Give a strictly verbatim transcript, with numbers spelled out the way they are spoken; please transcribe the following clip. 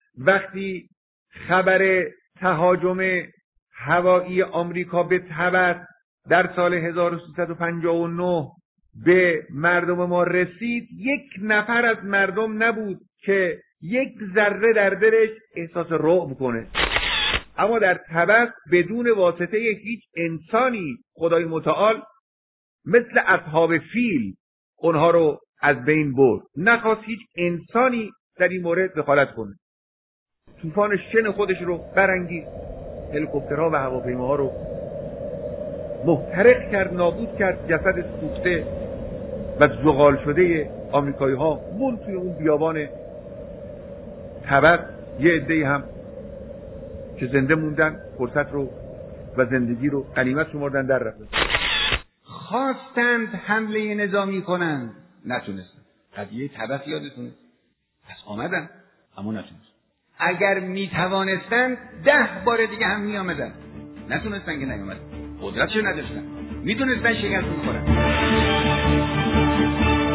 وقتی خبر تهاجم هوایی آمریکا به تبت در سال هزار و سیصد و پنجاه و نه به مردم ما رسید، یک نفر از مردم نبود که یک ذره در دلش احساس رعب کنه. اما در تبت بدون واسطه هیچ انسانی خدای متعال مثل اصحاب فیل اونها رو از بین برد. نخواست هیچ انسانی در این مورد دخالت کنه. طوفان شن خودش رو برانگیخت، هلیکوپترها و هواپیماها رو محترق کرد، نابود کرد. جسد سوخته و زغال شده آمریکایی ها موند توی اون بیابان تبت. یه عده‌ای هم که زنده موندن فرصت رو و زندگی رو غنیمت شمردن در رفتن. خواستند حمله نظامی کنند، نتونستن. قضیه تبت یادتونه؟ پس آمدن اما نتونستن. اگر میتوانستند ده بار دیگه هم میآمدن، نتونستن که نیومدن. قدرتشو نداشتن، میدونستن شکست میخورن.